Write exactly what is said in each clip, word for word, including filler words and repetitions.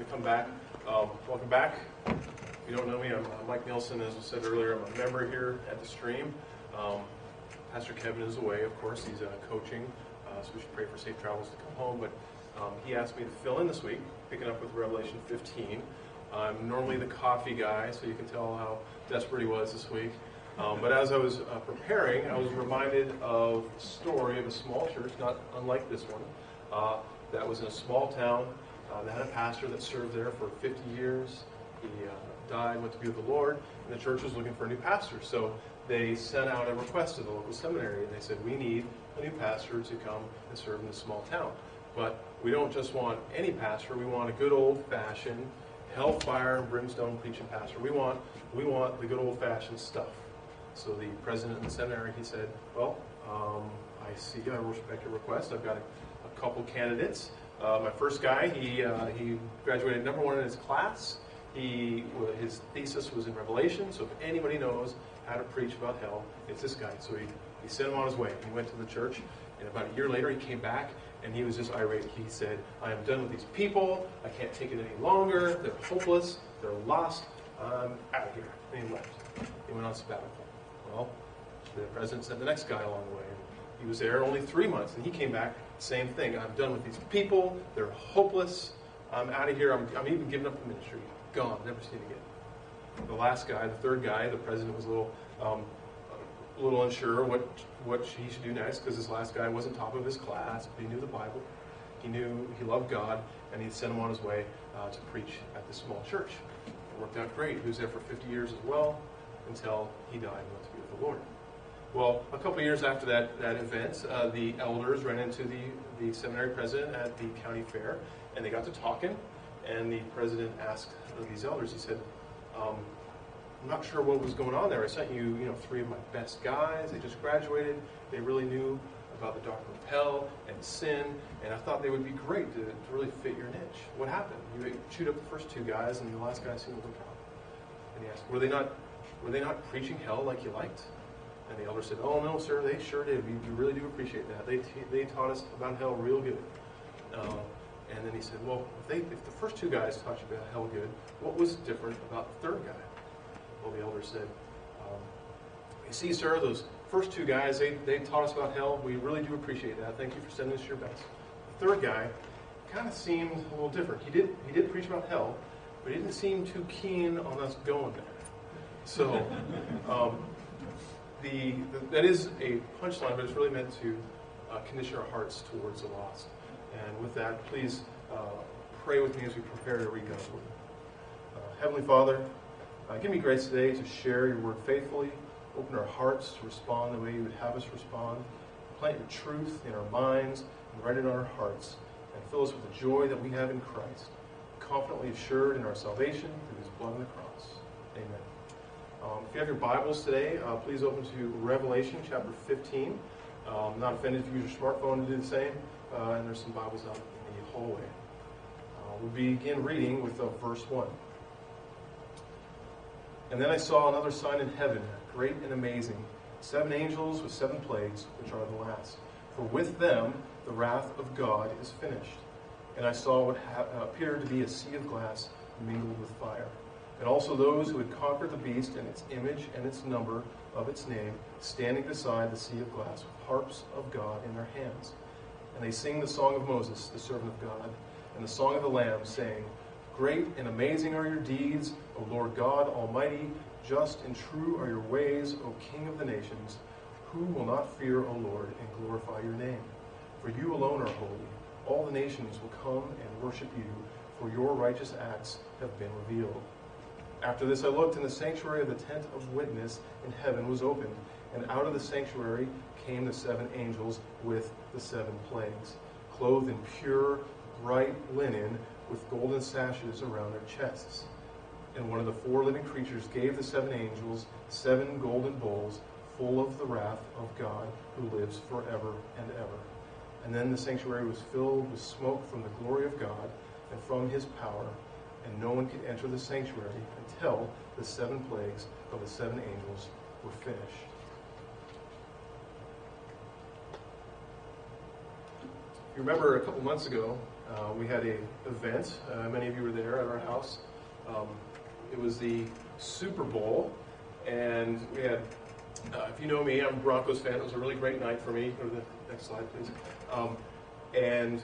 to come back. Um, welcome back. If you don't know me, I'm, I'm Mike Nielsen. As I said earlier, I'm a member here at the Stream. Um, Pastor Kevin is away, of course. He's uh, coaching, uh, so we should pray for safe travels to come home. But um, he asked me to fill in this week, picking up with Revelation fifteen. I'm normally the coffee guy, so you can tell how desperate he was this week. Um, but as I was uh, preparing, I was reminded of the story of a small church, not unlike this one, uh, that was in a small town. Uh, they had a pastor that served there for fifty years. He uh, died, went to be with the Lord, and the church was looking for a new pastor. So they sent out a request to the local seminary, and they said, we need a new pastor to come and serve in this small town. But we don't just want any pastor. We want a good old-fashioned, hellfire and brimstone preaching pastor. We want, we want the good old-fashioned stuff. So the president of the seminary, he said, well, um, I see, I respect your request. I've got a, a couple candidates. Uh, my first guy, he uh, he graduated number one in his class. He his thesis was in Revelation. So if anybody knows how to preach about hell, it's this guy. So he, he sent him on his way. He went to the church, and about a year later, he came back, and he was just irate. He said, I am done with these people. I can't take it any longer. They're hopeless. They're lost. I'm out of here. And he left. He went on sabbatical. Well, the president sent the next guy along the way. He was there only three months, and he came back, same thing. I'm done with these people. They're hopeless. I'm out of here. I'm, I'm even giving up the ministry. Gone. Never seen again. The last guy, the third guy, the president was a little, um, a little unsure what what he should do next, because this last guy wasn't top of his class, but he knew the Bible. He knew he loved God, and he sent him on his way uh, to preach at this small church. It worked out great. He was there for fifty years as well, until he died and went to be with the Lord. Well, a couple of years after that, that event, uh, the elders ran into the, the seminary president at the county fair, and they got to talking, and the president asked these elders, he said, um, I'm not sure what was going on there. I sent you, you know, three of my best guys. They just graduated. They really knew about the doctrine of hell and sin, and I thought they would be great to, to really fit your niche. What happened? You chewed up the first two guys, and the last guy seemed to work out. And he asked, were they not Were they not preaching hell like you liked? And the elder said, oh, no, sir, they sure did. We, we really do appreciate that. They t- they taught us about hell real good. Uh, and then he said, well, if, they, if the first two guys taught you about hell good, what was different about the third guy? Well, the elder said, um, you see, sir, those first two guys, they, they taught us about hell. We really do appreciate that. Thank you for sending us your best. The third guy kind of seemed a little different. He did, he did preach about hell, but he didn't seem too keen on us going there. So, um, the, the that is a punchline, but it's really meant to uh, condition our hearts towards the lost. And with that, please uh, pray with me as we prepare to read God's Word. Uh, Heavenly Father, uh, give me grace today to share your Word faithfully. Open our hearts to respond the way you would have us respond. Plant your truth in our minds and write it on our hearts. And fill us with the joy that we have in Christ, confidently assured in our salvation through his blood on the cross. Amen. Um, if you have your Bibles today, uh, please open to Revelation chapter fifteen. Um, not offended if you use your smartphone to do the same. Uh, and there's some Bibles out in the hallway. Uh, we'll begin reading with uh, verse one. And then I saw another sign in heaven, great and amazing, seven angels with seven plagues, which are the last. For with them the wrath of God is finished. And I saw what ha- appeared to be a sea of glass mingled with fire. And also those who had conquered the beast and its image and its number of its name, standing beside the sea of glass with harps of God in their hands. And they sing the song of Moses, the servant of God, and the song of the Lamb, saying, Great and amazing are your deeds, O Lord God Almighty. Just and true are your ways, O King of the nations. Who will not fear, O Lord, and glorify your name? For you alone are holy. All the nations will come and worship you, for your righteous acts have been revealed. After this I looked, and the sanctuary of the tent of witness in heaven was opened, and out of the sanctuary came the seven angels with the seven plagues, clothed in pure, bright linen, with golden sashes around their chests. And one of the four living creatures gave the seven angels seven golden bowls full of the wrath of God, who lives forever and ever. And then the sanctuary was filled with smoke from the glory of God and from his power, and no one could enter the sanctuary until the seven plagues of the seven angels were finished. You remember a couple months ago, Uh, we had a event. Uh, many of you were there at our house. Um, it was the Super Bowl, and we had, uh, if you know me, I'm a Broncos fan. It was a really great night for me. Go to the next slide, please. Um, and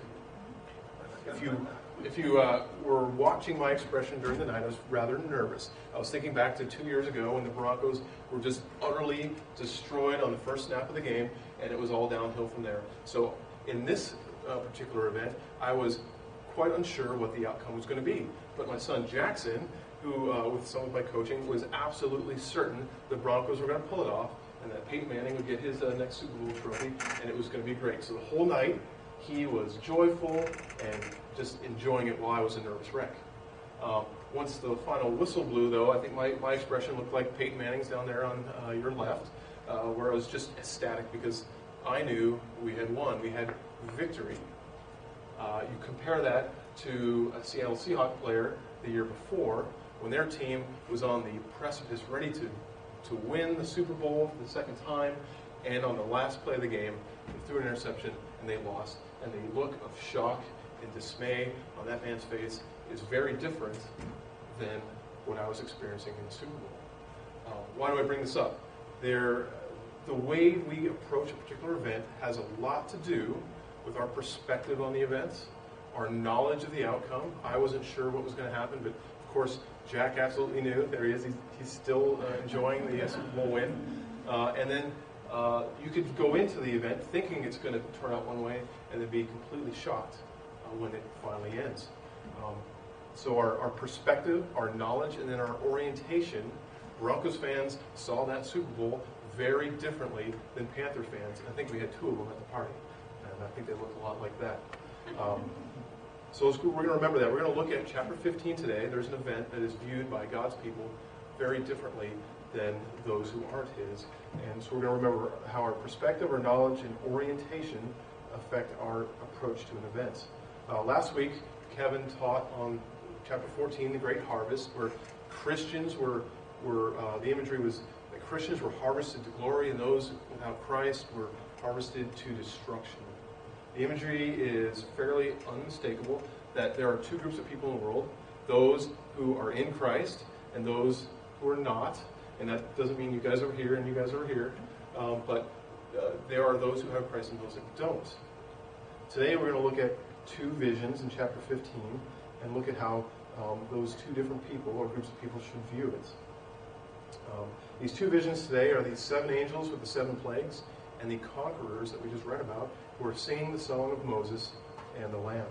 if you if you uh, were watching my expression during the night, I was rather nervous. I was thinking back to two years ago when the Broncos were just utterly destroyed on the first snap of the game, and it was all downhill from there. So in this uh, particular event, I was quite unsure what the outcome was going to be. But my son Jackson, who uh, with some of my coaching, was absolutely certain the Broncos were going to pull it off, and that Peyton Manning would get his uh, next Super Bowl trophy, and it was going to be great. So the whole night, he was joyful and just enjoying it while I was a nervous wreck. Um, once the final whistle blew, though, I think my, my expression looked like Peyton Manning's down there on uh, your left, uh, where I was just ecstatic because I knew we had won. We had victory. Uh, you compare that to a Seattle Seahawks player the year before, when their team was on the precipice, ready to, to win the Super Bowl for the second time, and on the last play of the game, they threw an interception and they lost. And the look of shock and dismay on that man's face is very different than what I was experiencing in the Super Bowl. Uh, why do I bring this up? There, the way we approach a particular event has a lot to do with our perspective on the events, our knowledge of the outcome. I wasn't sure what was going to happen, but of course, Jack absolutely knew. There he is. He's, he's still uh, enjoying the uh, Super Bowl win. Uh, and then uh, you could go into the event thinking it's going to turn out one way and then be completely shocked uh, when it finally ends. Um, so our, our perspective, our knowledge, and then our orientation, Broncos fans saw that Super Bowl very differently than Panther fans. I think we had two of them at the party, and I think they looked a lot like that. Um, So we're going to remember that. We're going to look at chapter fifteen today. There's an event that is viewed by God's people very differently than those who aren't his. And so we're going to remember how our perspective, our knowledge, and orientation affect our approach to an event. Uh, last week, Kevin taught on chapter fourteen, the Great Harvest, where Christians were, were uh, the imagery was that Christians were harvested to glory, and those without Christ were harvested to destruction. The imagery is fairly unmistakable that there are two groups of people in the world, those who are in Christ and those who are not. And that doesn't mean you guys are here and you guys are here, um, but uh, there are those who have Christ and those that don't. Today we're going to look at two visions in chapter fifteen and look at how um, those two different people or groups of people should view it. Um, these two visions today are these seven angels with the seven plagues and the conquerors that we just read about, who are singing the song of Moses and the Lamb.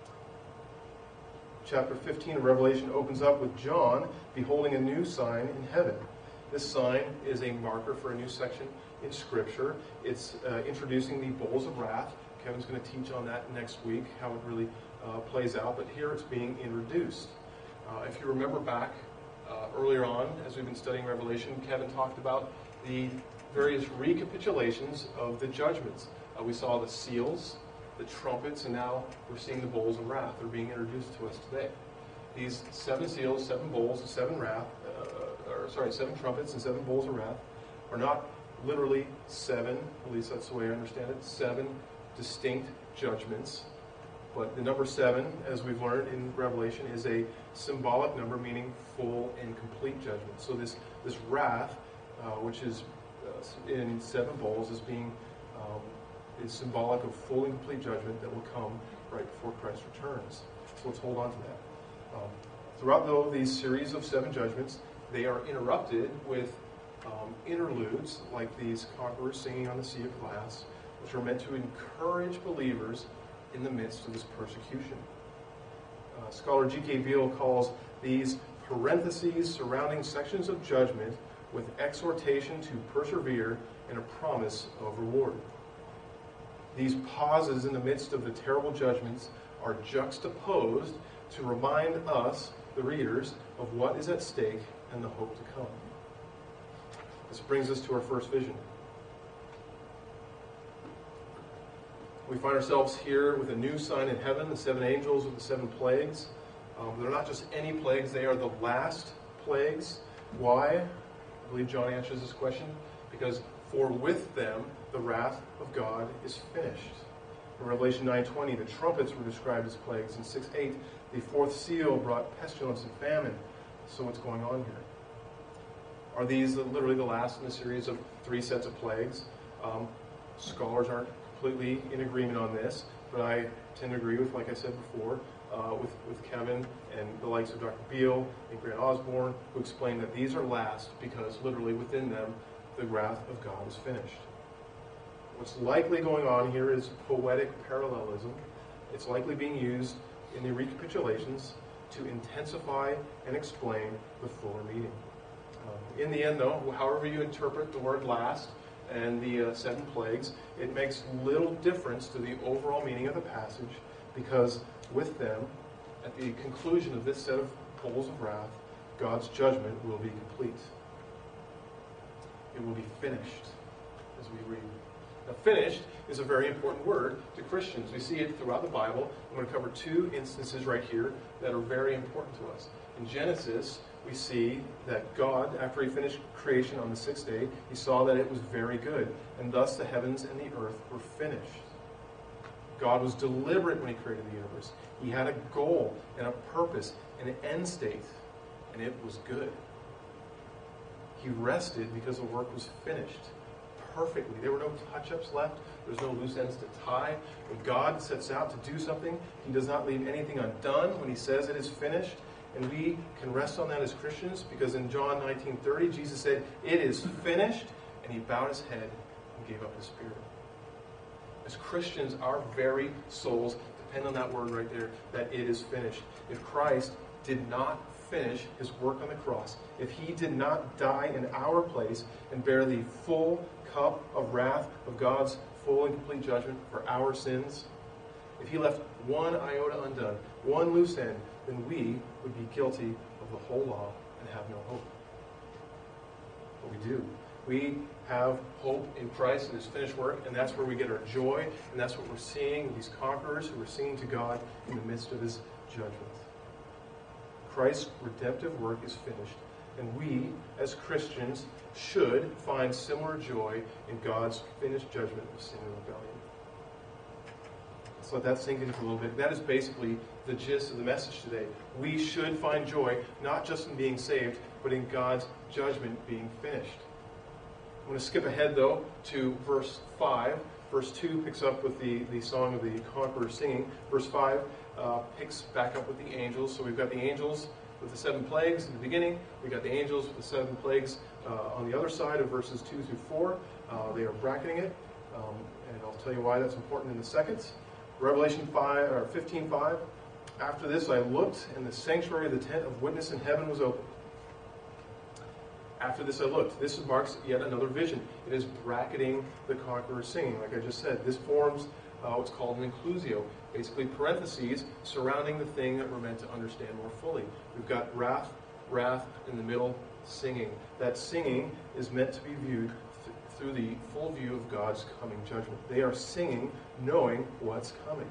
Chapter fifteen of Revelation opens up with John beholding a new sign in heaven. This sign is a marker for a new section in Scripture. It's uh, introducing the bowls of wrath. Kevin's going to teach on that next week, how it really uh, plays out, but here it's being introduced. Uh, if you remember back uh, earlier on, as we've been studying Revelation, Kevin talked about the various recapitulations of the judgments. Uh, we saw the seals, the trumpets, and now we're seeing the bowls of wrath. They're being introduced to us today. These seven seals, seven bowls, and seven wrath, uh, or sorry, seven trumpets and seven bowls of wrath are not literally seven, at least that's the way I understand it, seven distinct judgments. But the number seven, as we've learned in Revelation, is a symbolic number meaning full and complete judgment. So this, this wrath, uh, which is uh, in seven bowls, is being um, is symbolic of full and complete judgment that will come right before Christ returns. So let's hold on to that. Um, throughout, though, these series of seven judgments, they are interrupted with um, interludes like these conquerors singing on the sea of glass, which are meant to encourage believers in the midst of this persecution. Uh, scholar G K Beale calls these parentheses surrounding sections of judgment with exhortation to persevere and a promise of reward. These pauses in the midst of the terrible judgments are juxtaposed to remind us, the readers, of what is at stake and the hope to come. This brings us to our first vision. We find ourselves here with a new sign in heaven, the seven angels with the seven plagues. Um, they're not just any plagues, they are the last plagues. Why? I believe John answers this question. Because for with them the wrath of God is finished. In Revelation nine twenty, the trumpets were described as plagues. In six eight, the fourth seal brought pestilence and famine. So what's going on here? Are these literally the last in a series of three sets of plagues? Um, scholars aren't completely in agreement on this, but I tend to agree with, like I said before, uh, with, with Kevin and the likes of Doctor Beale and Grant Osborne, who explain that these are last because literally within them, the wrath of God is finished. What's likely going on here is poetic parallelism. It's likely being used in the recapitulations to intensify and explain the fuller meaning. Um, in the end, though, however you interpret the word last and the uh, seven plagues, it makes little difference to the overall meaning of the passage, because with them, at the conclusion of this set of bowls of wrath, God's judgment will be complete. It will be finished, as we read. Now, finished is a very important word to Christians. We see it throughout the Bible. I'm going to cover two instances right here that are very important to us. In Genesis, we see that God, after he finished creation on the sixth day, he saw that it was very good, and thus the heavens and the earth were finished. God was deliberate when he created the universe. He had a goal and a purpose and an end state, and it was good. He rested because the work was finished perfectly. There were no touch-ups left. There's no loose ends to tie. When God sets out to do something, he does not leave anything undone when he says it is finished. And we can rest on that as Christians, because in John nineteen thirty, Jesus said, "It is finished," and he bowed his head and gave up his spirit. As Christians, our very souls depend on that word right there, that it is finished. If Christ did not finish his work on the cross, if he did not die in our place and bear the full cup of wrath of God's full and complete judgment for our sins, if he left one iota undone, one loose end, then we would be guilty of the whole law and have no hope. But we do. We have hope in Christ and his finished work, and that's where we get our joy, and that's what we're seeing, these conquerors who are singing to God in the midst of his judgment. Christ's redemptive work is finished, and we, as Christians, should find similar joy in God's finished judgment of sin and rebellion. Let's let that sink in for a little bit. That is basically the gist of the message today. We should find joy, not just in being saved, but in God's judgment being finished. I'm going to skip ahead, though, to verse five. Verse two picks up with the, the song of the conqueror singing. Verse five uh, picks back up with the angels. So we've got the angels with the seven plagues in the beginning. We've got the angels with the seven plagues uh, on the other side of verses two through four. Uh, they are bracketing it, um, and I'll tell you why that's important in a second. Revelation five, or fifteen five. After this I looked, and the sanctuary of the tent of witness in heaven was opened. After this I looked. This marks yet another vision. It is bracketing the conqueror singing, like I just said. This forms uh, what's called an inclusio, basically parentheses surrounding the thing that we're meant to understand more fully. We've got wrath, wrath, in the middle, singing. That singing is meant to be viewed th- through the full view of God's coming judgment. They are singing knowing what's coming.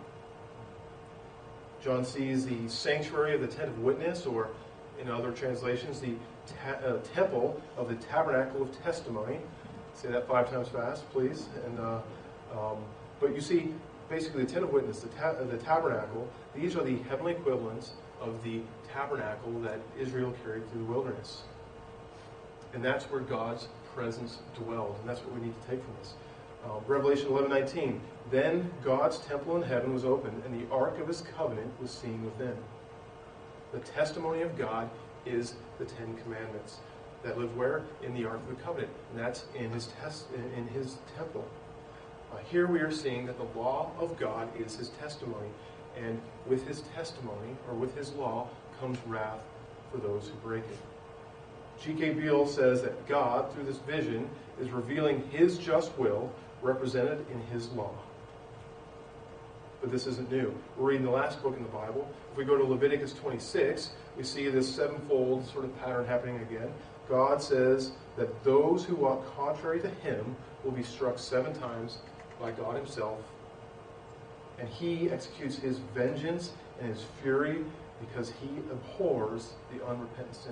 John sees the sanctuary of the tent of witness, or in other translations, the ta- uh, temple of the tabernacle of testimony. Say that five times fast, please. And uh, um, but you see, basically, the tent of witness, the, ta- uh, the tabernacle, these are the heavenly equivalents of the tabernacle that Israel carried through the wilderness. And that's where God's presence dwelled. And that's what we need to take from this. Uh, Revelation eleven nineteen. Then God's temple in heaven was opened, and the ark of his covenant was seen within. The testimony of God is the Ten Commandments that live where? In the Ark of the Covenant. And that's in his tes- in his temple. Uh, here we are seeing that the law of God is his testimony. And with his testimony, or with his law, comes wrath for those who break it. G K Beale says that God, through this vision, is revealing his just will represented in his law. But this isn't new. We're reading the last book in the Bible. If we go to Leviticus twenty-six, we see this sevenfold sort of pattern happening again. God says that those who walk contrary to him will be struck seven times by God himself. And he executes his vengeance and his fury because he abhors the unrepentant sinner.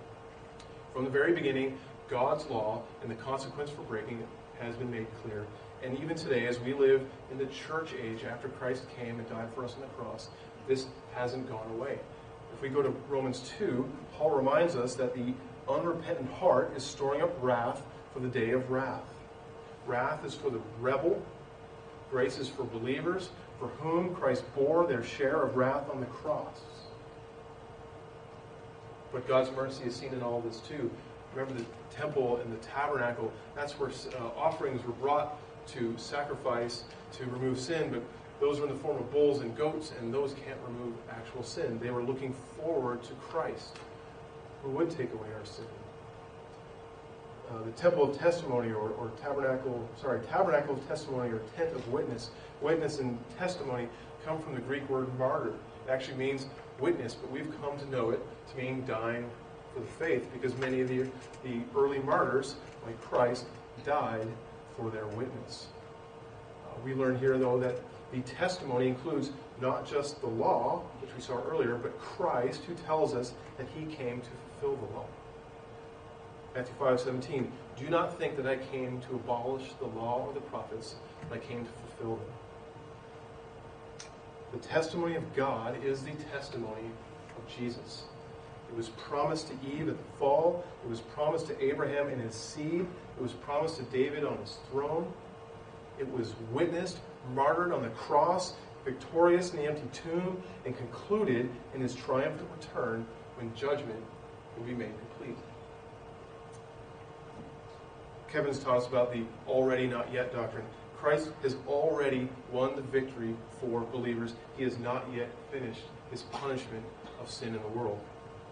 From the very beginning, God's law and the consequence for breaking it has been made clear. And even today, as we live in the church age after Christ came and died for us on the cross, this hasn't gone away. If we go to Romans two, Paul reminds us that the unrepentant heart is storing up wrath for the day of wrath. Wrath is for the rebel. Grace is for believers, for whom Christ bore their share of wrath on the cross. But God's mercy is seen in all this too. Remember the temple and the tabernacle, that's where uh, offerings were brought to sacrifice, to remove sin, but those were in the form of bulls and goats, and those can't remove actual sin. They were looking forward to Christ, who would take away our sin. Uh, the temple of testimony, or, or tabernacle, sorry, tabernacle of testimony, or tent of witness. Witness and testimony come from the Greek word martyr. It actually means witness, but we've come to know it to mean dying for the faith, because many of the, the early martyrs, like Christ, died for their witness. Uh, we learn here, though, that the testimony includes not just the law, which we saw earlier, but Christ, who tells us that he came to fulfill the law. Matthew five seventeen, do not think that I came to abolish the law or the prophets, but I came to fulfill them. The testimony of God is the testimony of Jesus. It was promised to Eve at the fall. It was promised to Abraham and his seed. It was promised to David on his throne. It was witnessed, martyred on the cross, victorious in the empty tomb, and concluded in his triumphant return when judgment will be made complete. Kevin's taught us about the already not yet doctrine. Christ has already won the victory for believers. He has not yet finished his punishment of sin in the world.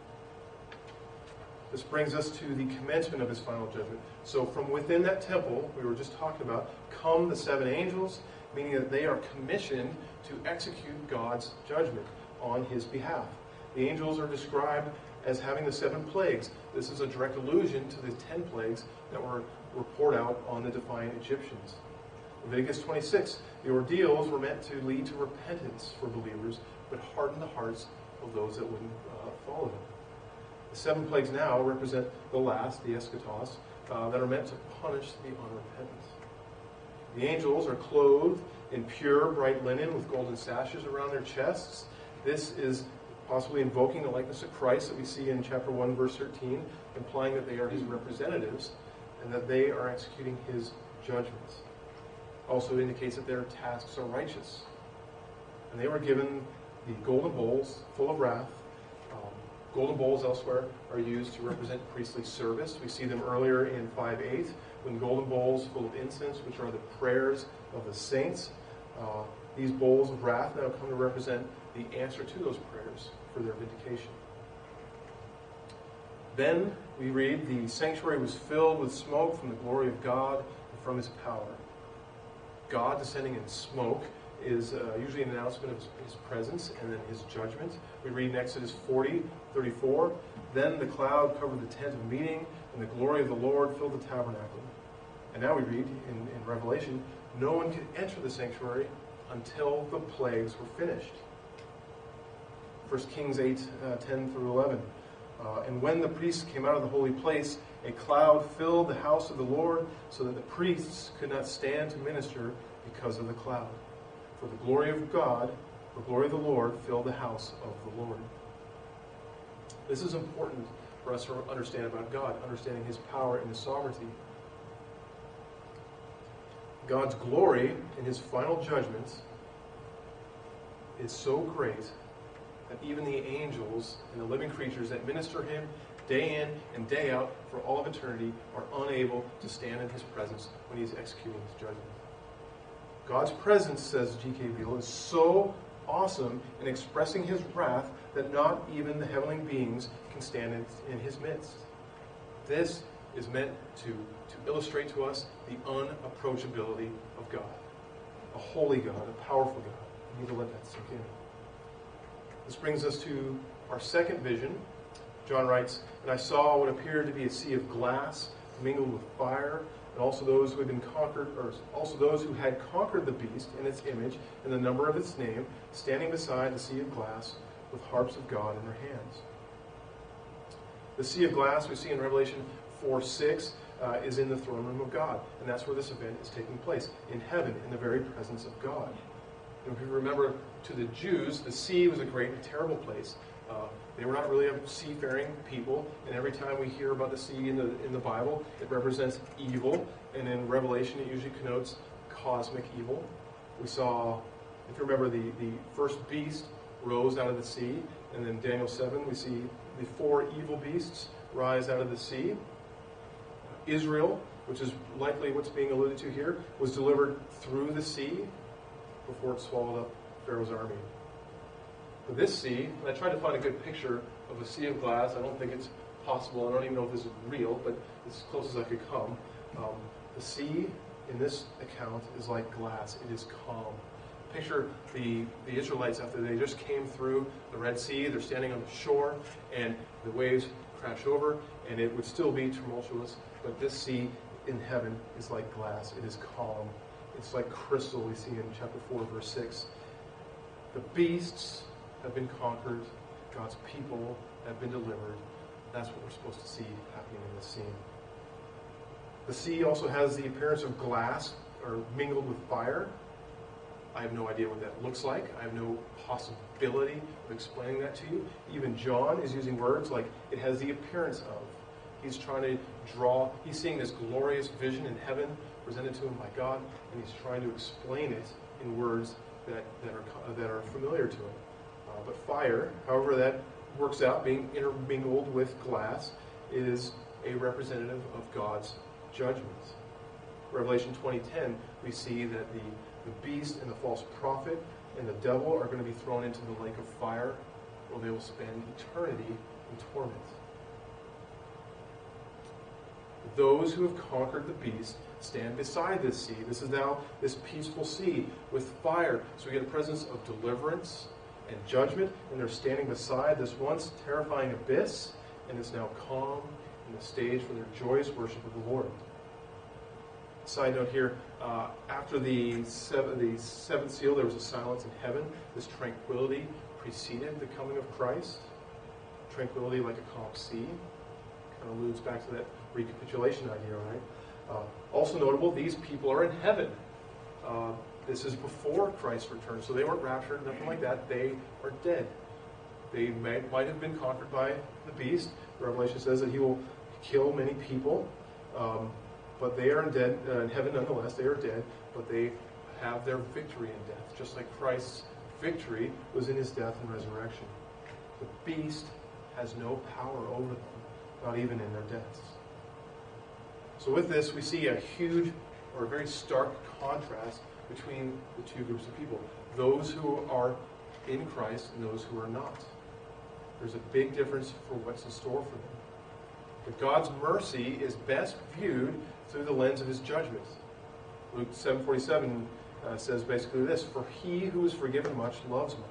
This brings us to the commencement of his final judgment. So from within that temple we were just talking about come the seven angels, meaning that they are commissioned to execute God's judgment on his behalf. The angels are described as having the seven plagues. This is a direct allusion to the ten plagues that were, were poured out on the defiant Egyptians. Leviticus twenty-six, the ordeals were meant to lead to repentance for believers, but harden the hearts of those that wouldn't uh, follow them. The seven plagues now represent the last, the eschatos, uh, that are meant to punish the unrepentant. The angels are clothed in pure, bright linen with golden sashes around their chests. This is possibly invoking the likeness of Christ that we see in chapter one, verse thirteen, implying that they are his representatives and that they are executing his judgments. Also indicates that their tasks are righteous. And they were given the golden bowls full of wrath. Um, golden bowls elsewhere are used to represent priestly service. We see them earlier in five eight, when golden bowls full of incense, which are the prayers of the saints. Uh, these bowls of wrath now come to represent the answer to those prayers for their vindication. Then we read, the sanctuary was filled with smoke from the glory of God and from his power. God descending in smoke is uh, usually an announcement of his, his presence and then his judgment. We read in Exodus forty thirty-four, then the cloud covered the tent of meeting, and the glory of the Lord filled the tabernacle. And now we read in, in Revelation, no one could enter the sanctuary until the plagues were finished. First Kings eight, uh, ten through eleven. Uh, and when the priests came out of the holy place, a cloud filled the house of the Lord, so that the priests could not stand to minister because of the cloud. For the glory of God, the glory of the Lord, filled the house of the Lord. This is important for us to understand about God, understanding his power and his sovereignty. God's glory in his final judgments is so great that even the angels and the living creatures that minister him day in and day out for all of eternity are unable to stand in his presence when he's executing his judgment. God's presence, says G K Beale, is so awesome in expressing his wrath that not even the heavenly beings can stand in, in his midst. This is meant to, to illustrate to us the unapproachability of God. A holy God, a powerful God. We need to let that sink in. This brings us to our second vision. John writes, and I saw what appeared to be a sea of glass mingled with fire, and also those who had been conquered, or also those who had conquered the beast in its image and the number of its name, standing beside the sea of glass with harps of God in their hands. The sea of glass we see in Revelation four six uh, is in the throne room of God. And that's where this event is taking place, in heaven, in the very presence of God. And if you remember, to the Jews, the sea was a great and terrible place. Uh, they were not really a seafaring people, and every time we hear about the sea in the, in the Bible, it represents evil, and in Revelation it usually connotes cosmic evil. We saw, if you remember, the, the first beast rose out of the sea, and then Daniel seven, we see the four evil beasts rise out of the sea. Israel, which is likely what's being alluded to here, was delivered through the sea before it swallowed up Pharaoh's army. But this sea, and I tried to find a good picture of a sea of glass. I don't think it's possible. I don't even know if this is real, but it's as close as I could come. Um, the sea in this account is like glass. It is calm. Picture the, the Israelites after they just came through the Red Sea. They're standing on the shore, and the waves crash over, and it would still be tumultuous. But this sea in heaven is like glass. It is calm. It's like crystal, we see in chapter four, verse six. The beasts have been conquered. God's people have been delivered. That's what we're supposed to see happening in this scene. The sea also has the appearance of glass, or mingled with fire. I have no idea what that looks like. I have no possibility of explaining that to you. Even John is using words like it has the appearance of. He's trying to draw, he's seeing this glorious vision in heaven presented to him by God, and he's trying to explain it in words that, that, are, that are familiar to him. Uh, but fire, however that works out, being intermingled with glass, is a representative of God's judgments. Revelation twenty ten, we see that the, the beast and the false prophet and the devil are going to be thrown into the lake of fire, where they will spend eternity in torment. Those who have conquered the beast stand beside this sea. This is now this peaceful sea with fire. So we get a presence of deliverance and judgment, and they're standing beside this once terrifying abyss, and it's now calm and the stage for their joyous worship of the Lord. Side note here, uh, after the, seven, the seventh seal, there was a silence in heaven. This tranquility preceded the coming of Christ. Tranquility like a calm sea. Kind of alludes back to that recapitulation idea, right? Uh, also notable, these people are in heaven. Uh, this is before Christ returns, so they weren't raptured, nothing like that. They are dead. They may, might have been conquered by the beast. Revelation says that he will kill many people, um, but they are in, dead, uh, in heaven nonetheless. They are dead, but they have their victory in death, just like Christ's victory was in his death and resurrection. The beast has no power over them, not even in their deaths. So with this, we see a huge or a very stark contrast between the two groups of people. Those who are in Christ and those who are not. There's a big difference for what's in store for them. But God's mercy is best viewed through the lens of his judgment. Luke seven forty-seven uh, says basically this, "For he who is forgiven much loves much."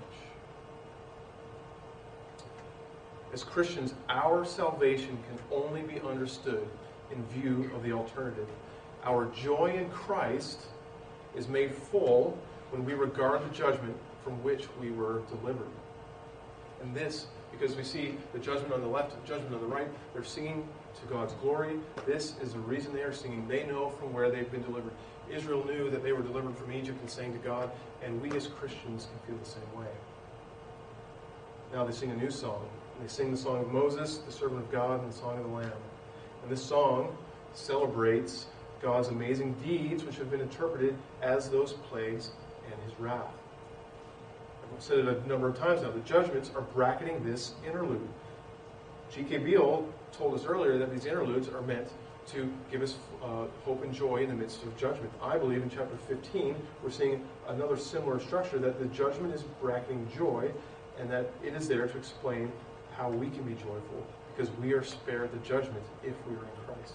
As Christians, our salvation can only be understood in view of the alternative. Our joy in Christ is made full when we regard the judgment from which we were delivered. And this, because we see the judgment on the left and the judgment on the right, they're singing to God's glory. This is the reason they are singing. They know from where they've been delivered. Israel knew that they were delivered from Egypt and sang to God, and we as Christians can feel the same way. Now they sing a new song. They sing the song of Moses, the servant of God, and the song of the Lamb. And this song celebrates God's amazing deeds, which have been interpreted as those plagues and his wrath. I've said it a number of times now. The judgments are bracketing this interlude. G K Beale told us earlier that these interludes are meant to give us uh, hope and joy in the midst of judgment. I believe in chapter fifteen, we're seeing another similar structure, that the judgment is bracketing joy, and that it is there to explain how we can be joyful, because we are spared the judgment if we are in Christ.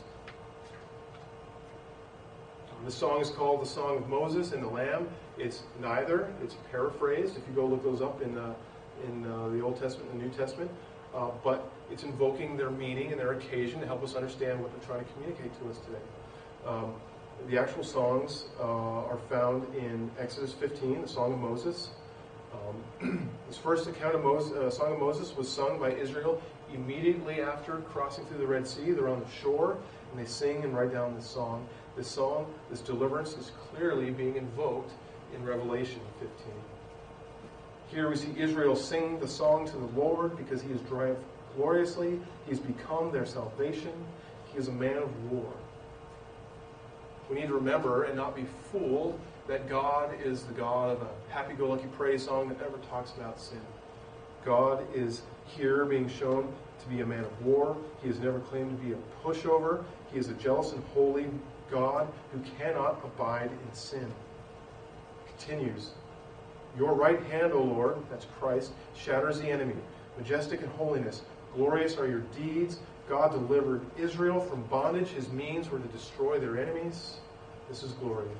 Um, the song is called the Song of Moses and the Lamb. It's neither. It's paraphrased, if you go look those up in, uh, in uh, the Old Testament and the New Testament. Uh, but it's invoking their meaning and their occasion to help us understand what they're trying to communicate to us today. Um, the actual songs uh, are found in Exodus fifteen, the Song of Moses, Um, this first account of Moses, uh, Song of Moses was sung by Israel immediately after crossing through the Red Sea. They're on the shore, and they sing and write down this song. This song, this deliverance, is clearly being invoked in Revelation fifteen. Here we see Israel sing the song to the Lord because he has triumphed gloriously. He has become their salvation. He is a man of war. We need to remember and not be fooled that God is the God of a happy-go-lucky praise song that never talks about sin. God is here being shown to be a man of war. He has never claimed to be a pushover. He is a jealous and holy God who cannot abide in sin. Continues. Your right hand, O Lord, that's Christ, shatters the enemy. Majestic in holiness, glorious are your deeds. God delivered Israel from bondage. His means were to destroy their enemies. This is glorious.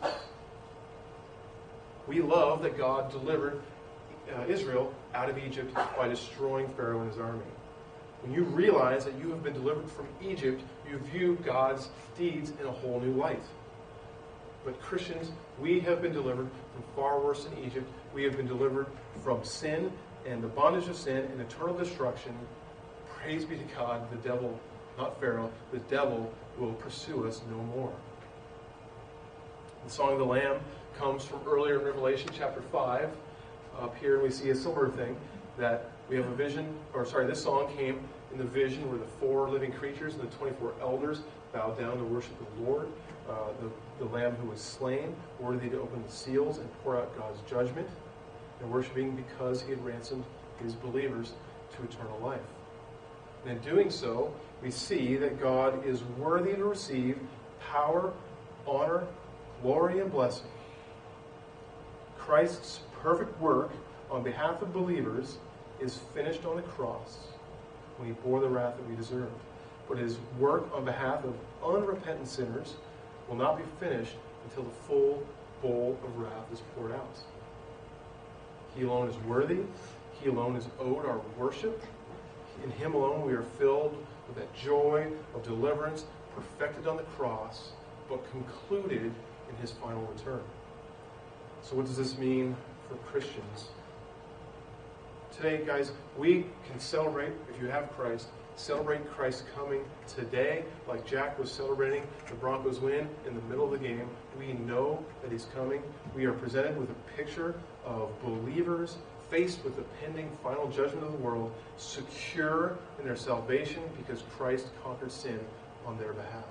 We love that God delivered uh, Israel out of Egypt by destroying Pharaoh and his army. When you realize that you have been delivered from Egypt, you view God's deeds in a whole new light. But Christians, we have been delivered from far worse than Egypt. We have been delivered from sin and the bondage of sin and eternal destruction. Praise be to God, the devil, not Pharaoh, the devil will pursue us no more. The Song of the Lamb comes from earlier in Revelation chapter five. Up here we see a similar thing, that we have a vision, or sorry, this song came in the vision where the four living creatures and the twenty-four elders bowed down to worship the Lord, uh, the, the Lamb who was slain, worthy to open the seals and pour out God's judgment, and worshiping because he had ransomed his believers to eternal life. And in doing so, we see that God is worthy to receive power, honor, glory, and blessing. Christ's perfect work on behalf of believers is finished on the cross when he bore the wrath that we deserved. But his work on behalf of unrepentant sinners will not be finished until the full bowl of wrath is poured out. He alone is worthy. He alone is owed our worship. In him alone we are filled with that joy of deliverance perfected on the cross, but concluded in his final return. So what does this mean for Christians? Today, guys, we can celebrate, if you have Christ, celebrate Christ coming today, like Jack was celebrating the Broncos win in the middle of the game. We know that he's coming. We are presented with a picture of believers faced with the pending final judgment of the world, secure in their salvation because Christ conquered sin on their behalf.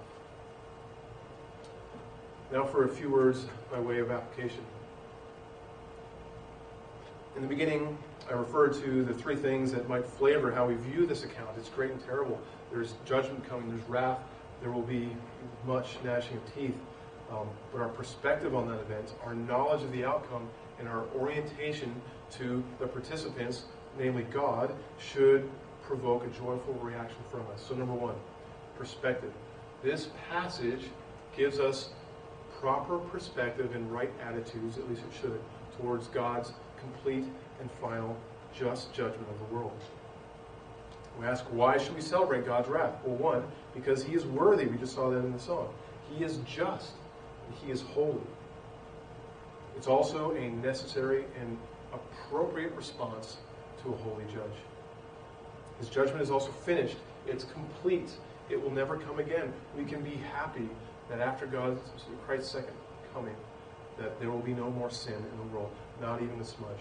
Now for a few words by way of application. In the beginning, I referred to the three things that might flavor how we view this account. It's great and terrible. There's judgment coming. There's wrath. There will be much gnashing of teeth. Um, but our perspective on that event, our knowledge of the outcome, and our orientation to the participants, namely God, should provoke a joyful reaction from us. So number one, perspective. This passage gives us proper perspective and right attitudes, at least it should, towards God's complete and final just judgment of the world. We ask, why should we celebrate God's wrath? Well, one, because he is worthy. We just saw that in the song. He is just, and he is holy. It's also a necessary and appropriate response to a holy judge. His judgment is also finished. It's complete. It will never come again. We can be happy that after God's, Christ's second coming, that there will be no more sin in the world, not even a smudge.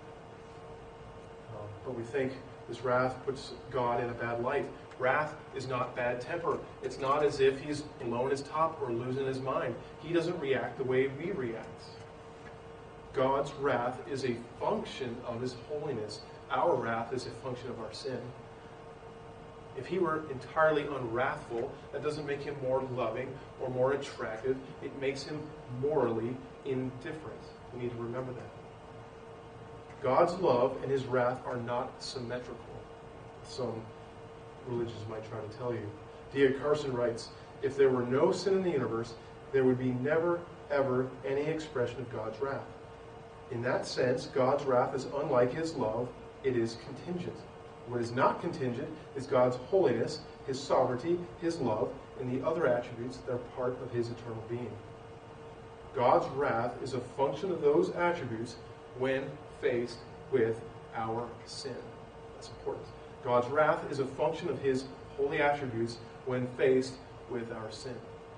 Um, but we think this wrath puts God in a bad light. Wrath is not bad temper. It's not as if he's blown his top or losing his mind. He doesn't react the way we react. God's wrath is a function of his holiness. Our wrath is a function of our sin. If he were entirely unwrathful, that doesn't make him more loving or more attractive. It makes him morally indifferent. We need to remember that. God's love and his wrath are not symmetrical. Some religions might try to tell you. D A Carson writes, if there were no sin in the universe, there would be never, ever any expression of God's wrath. In that sense, God's wrath is unlike his love. It is contingent. What is not contingent is God's holiness, his sovereignty, his love, and the other attributes that are part of his eternal being. God's wrath is a function of those attributes when faced with our sin. That's important. God's wrath is a function of his holy attributes when faced with our sin.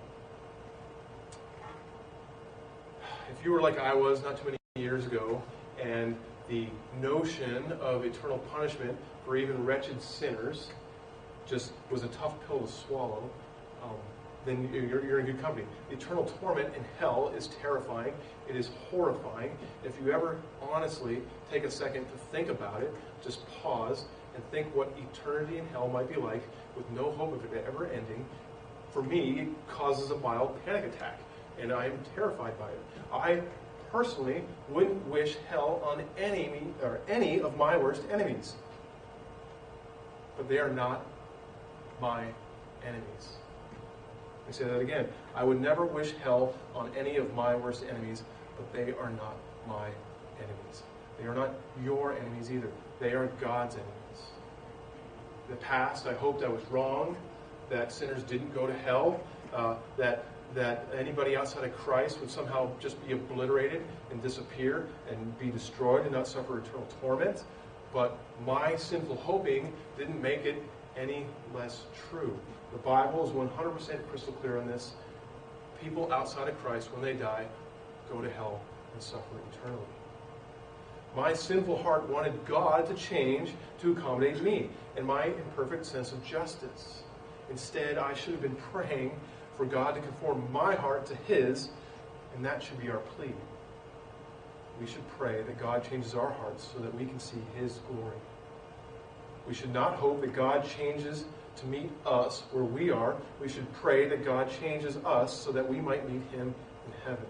If you were like I was not too many years ago, and the notion of eternal punishment for even wretched sinners just was a tough pill to swallow, um, then you're, you're in good company. Eternal torment in hell is terrifying. It is horrifying. If you ever honestly take a second to think about it, just pause and think what eternity in hell might be like with no hope of it ever ending. For me, it causes a mild panic attack, and I am terrified by it. I personally wouldn't wish hell on any, or any of my worst enemies. But they are not my enemies. Let me say that again. I would never wish hell on any of my worst enemies, but they are not my enemies. They are not your enemies either. They are God's enemies. In the past, I hoped I was wrong, that sinners didn't go to hell, uh, that that anybody outside of Christ would somehow just be obliterated and disappear and be destroyed and not suffer eternal torment. But my sinful hoping didn't make it any less true. The Bible is one hundred percent crystal clear on this. People outside of Christ, when they die, go to hell and suffer eternally. My sinful heart wanted God to change to accommodate me and my imperfect sense of justice. Instead, I should have been praying for God to conform my heart to his, and that should be our plea. We should pray that God changes our hearts so that we can see his glory. We should not hope that God changes to meet us where we are. We should pray that God changes us so that we might meet him in heaven.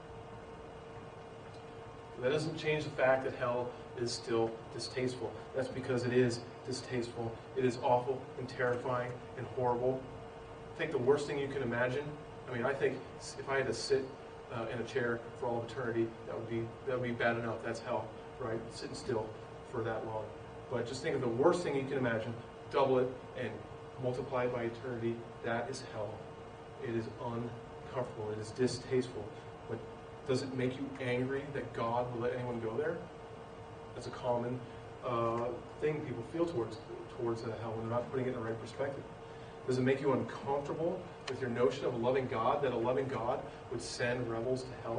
That doesn't change the fact that hell is still distasteful. That's because it is distasteful. It is awful and terrifying and horrible. I think the worst thing you can imagine, I mean, I think if I had to sit uh, in a chair for all of eternity, that would be that would be bad enough. That's hell, right? Sitting still for that long. But just think of the worst thing you can imagine, double it and multiply it by eternity. That is hell. It is uncomfortable. It is distasteful. But does it make you angry that God will let anyone go there? That's a common uh, thing people feel towards towards uh, hell when they're not putting it in the right perspective. Does it make you uncomfortable with your notion of a loving God, that a loving God would send rebels to hell?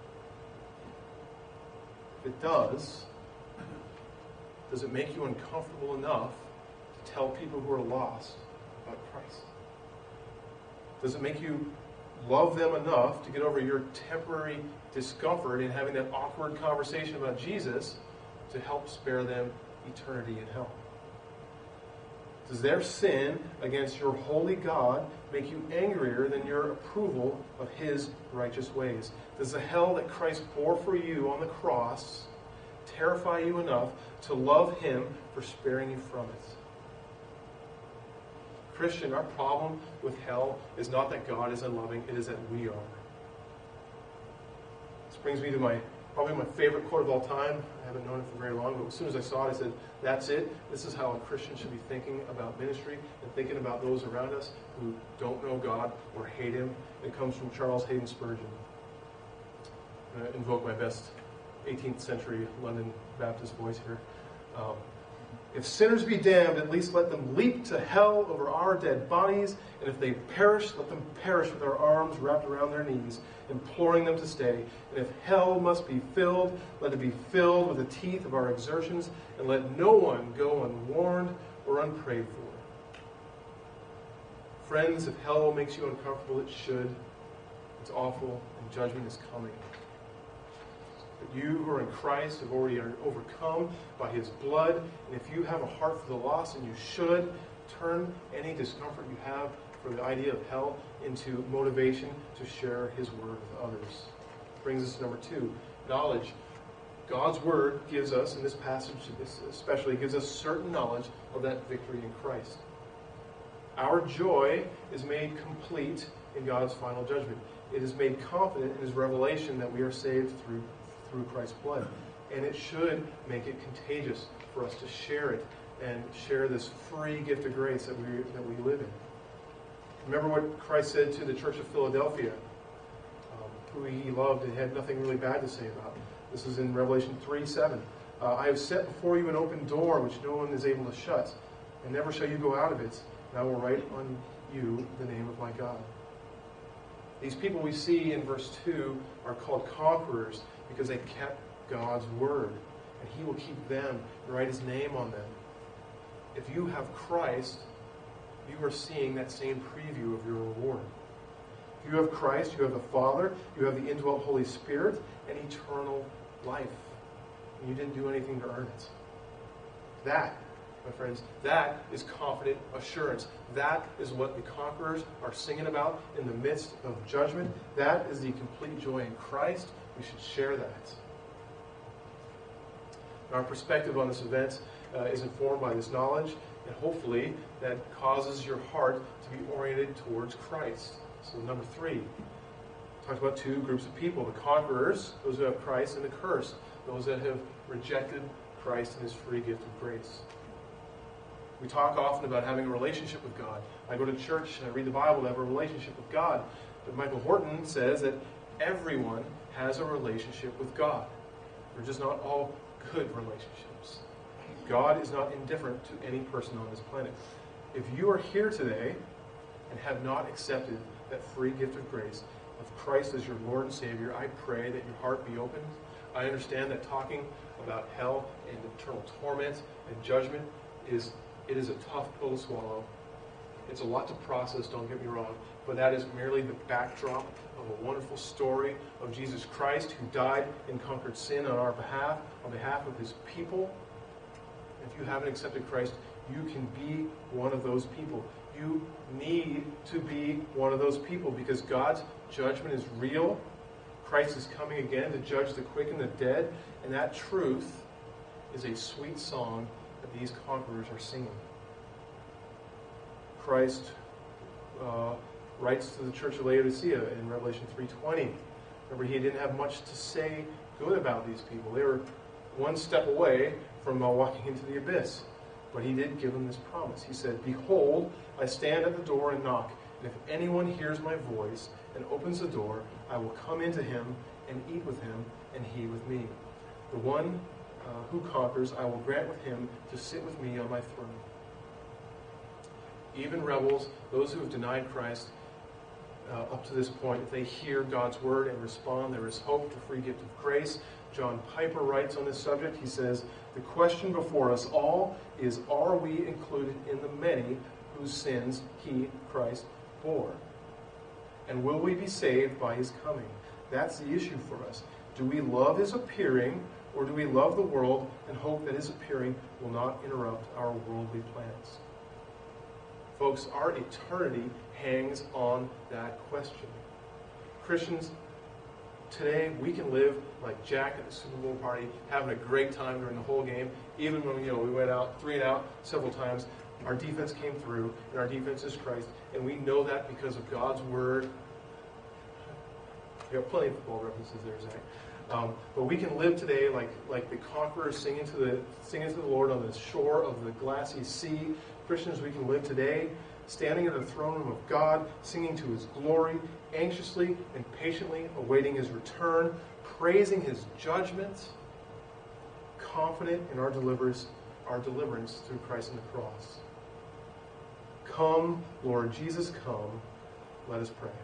If it does, does it make you uncomfortable enough to tell people who are lost about Christ? Does it make you love them enough to get over your temporary discomfort in having that awkward conversation about Jesus to help spare them eternity in hell? Does their sin against your holy God make you angrier than your approval of his righteous ways? Does the hell that Christ bore for you on the cross terrify you enough to love him for sparing you from it? Christian, our problem with hell is not that God is unloving, it is that we are. This brings me to my probably my favorite quote of all time. I haven't known it for very long, but as soon as I saw it, I said, that's it. This is how a Christian should be thinking about ministry and thinking about those around us who don't know God or hate him. It comes from Charles Hayden Spurgeon. I'm going to invoke my best eighteenth century London Baptist voice here. Um, If sinners be damned, at least let them leap to hell over our dead bodies, and if they perish, let them perish with their arms wrapped around their knees, imploring them to stay. And if hell must be filled, let it be filled with the teeth of our exertions, and let no one go unwarned or unprayed for. Friends, if hell makes you uncomfortable, it should. It's awful, and judgment is coming. But you who are in Christ have already overcome by his blood. And if you have a heart for the lost, and you should, turn any discomfort you have for the idea of hell into motivation to share his word with others. Brings us to number two, knowledge. God's word gives us, in this passage especially, gives us certain knowledge of that victory in Christ. Our joy is made complete in God's final judgment. It is made confident in his revelation that we are saved through through Christ's blood. And it should make it contagious for us to share it and share this free gift of grace that we that we live in. Remember what Christ said to the church of Philadelphia, um, who he loved and had nothing really bad to say about. This is in Revelation three seven. Uh, I have set before you an open door which no one is able to shut, and never shall you go out of it, and I will write on you the name of my God. These people we see in verse two are called conquerors because they kept God's word, and he will keep them and write his name on them. If you have Christ, you are seeing that same preview of your reward. If you have Christ, you have the Father, you have the indwelt Holy Spirit, and eternal life. And you didn't do anything to earn it. That, my friends, that is confident assurance. That is what the conquerors are singing about in the midst of judgment. That is the complete joy in Christ. We should share that. Our perspective on this event uh, is informed by this knowledge, and hopefully that causes your heart to be oriented towards Christ. So number three, talked about two groups of people: the conquerors, those who have Christ, and the cursed, those that have rejected Christ and his free gift of grace. We talk often about having a relationship with God. I go to church and I read the Bible to have a relationship with God. But Michael Horton says that everyone has a relationship with God. They're just not all good relationships. God is not indifferent to any person on this planet. If you are here today and have not accepted that free gift of grace of Christ as your Lord and Savior, I pray that your heart be opened. I understand that talking about hell and eternal torment and judgment is it is a tough pill to swallow. It's a lot to process, don't get me wrong, but that is merely the backdrop of a wonderful story of Jesus Christ who died and conquered sin on our behalf, on behalf of his people. If you haven't accepted Christ, you can be one of those people. You need to be one of those people because God's judgment is real. Christ is coming again to judge the quick and the dead, and that truth is a sweet song that these conquerors are singing. Christ uh, writes to the church of Laodicea in Revelation three twenty. Remember, he didn't have much to say good about these people. They were one step away from uh, walking into the abyss. But he did give them this promise. He said, "Behold, I stand at the door and knock, and if anyone hears my voice and opens the door, I will come into him and eat with him, and he with me. The one uh, who conquers, I will grant with him to sit with me on my throne." Even rebels, those who have denied Christ uh, up to this point, if they hear God's word and respond, there is hope, the free gift of grace. John Piper writes on this subject, he says, "The question before us all is, are we included in the many whose sins he, Christ, bore? And will we be saved by his coming?" That's the issue for us. Do we love his appearing, or do we love the world and hope that his appearing will not interrupt our worldly plans? Folks, our eternity hangs on that question. Christians, today we can live like Jack at the Super Bowl party, having a great time during the whole game, even when you know we went out three and out several times. Our defense came through, and our defense is Christ, and we know that because of God's word. You have plenty of football references there, Zach. Um, but we can live today like like the conquerors singing to the singing to the Lord on the shore of the glassy sea. Christians, we can live today standing at the throne room of God, singing to his glory, anxiously and patiently awaiting his return, praising his judgment, confident in our deliverance, our deliverance through Christ on the cross. Come, Lord Jesus, come. Let us pray.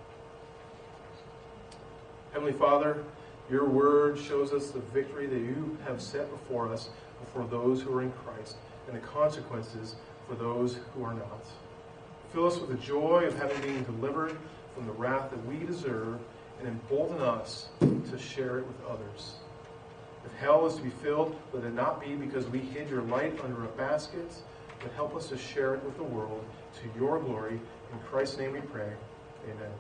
Heavenly Father, your word shows us the victory that you have set before us for those who are in Christ, and the consequences for those who are not. Fill us with the joy of having been delivered from the wrath that we deserve, and embolden us to share it with others. If hell is to be filled, let it not be because we hid your light under a basket, but help us to share it with the world to your glory. In Christ's name we pray. Amen.